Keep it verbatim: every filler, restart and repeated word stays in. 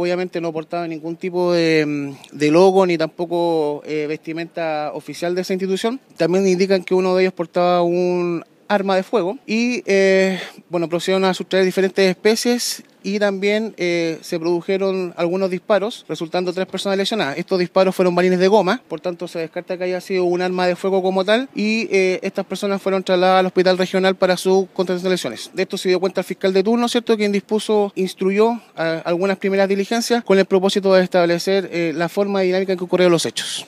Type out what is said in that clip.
obviamente no portaban ningún tipo de, de logo ni tampoco eh, vestimenta oficial de esa institución. También indican que uno de ellos portaba un arma de fuego y eh, bueno, procedieron a sustraer diferentes especies y también eh, se produjeron algunos disparos, resultando tres personas lesionadas. Estos disparos fueron balines de goma, por tanto se descarta que haya sido un arma de fuego como tal y eh, estas personas fueron trasladadas al hospital regional para su contención de lesiones. De esto se dio cuenta el fiscal de turno, ¿cierto?, quien dispuso, instruyó a algunas primeras diligencias con el propósito de establecer eh, la forma dinámica en que ocurrieron los hechos.